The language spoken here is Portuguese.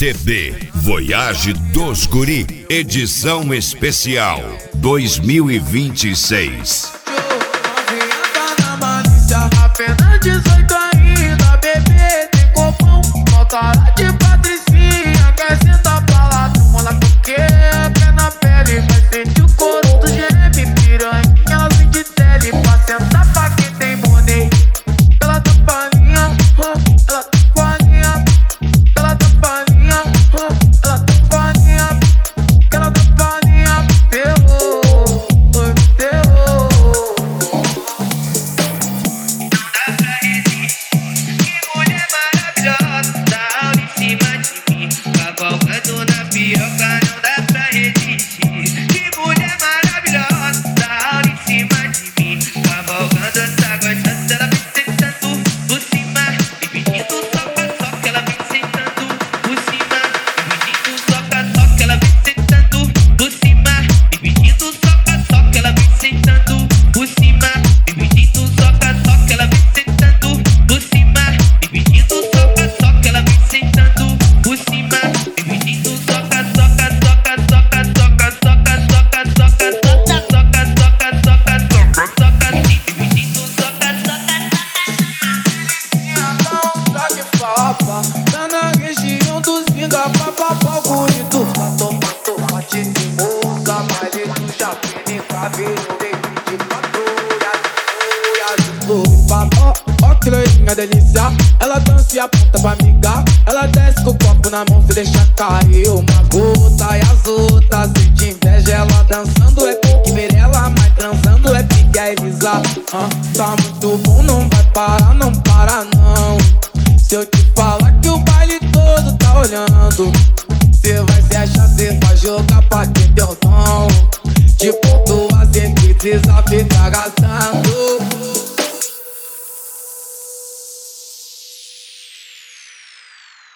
CD Voyage dos Guri, edição especial 2026. Apenas 18 ainda, bebê, tem copão, mó cara de patricinha, quer sentar pra lá, toma lá porque é pé na pele, vai sentir o couro do geme, piranha, ela vem de tele, pra sentar pra quem tem money. Ela tá palinha, ela tá palinha, ela tá palinha, ela tá palinha, ela tá palinha, ferrou, ferrou. Cavalgando na piroca, não dá pra resistir. Que mulher maravilhosa, tá em cima de mim. Cavalgando, tá gostando, ela vem sentando por cima. E pedindo soca, ela vem sentando por cima. E pedindo soca, ela vem sentando por cima. E pedindo soca, ela vem sentando por cima. E pedindo soca, ela vem sentando por cima. E pedindo soca, ela vem sentando por cima. Tá na região dos vinga, papapá, bonito. Matou, bate de moça, baile do chapéu, cabelo, de patrulha, ó que loirinha delícia. Ela dança e aponta pra amiga. Ela desce com o copo na mão, se deixa cair uma gota. E as outras sente inveja, ela dançando é pique Mirella, mas transando é pique a Elisa. Tá muito bom, não vai parar, não para não. Se eu te falar que o baile todo tá olhando, cê vai se achar, cê vai jogar pra quem deu tom.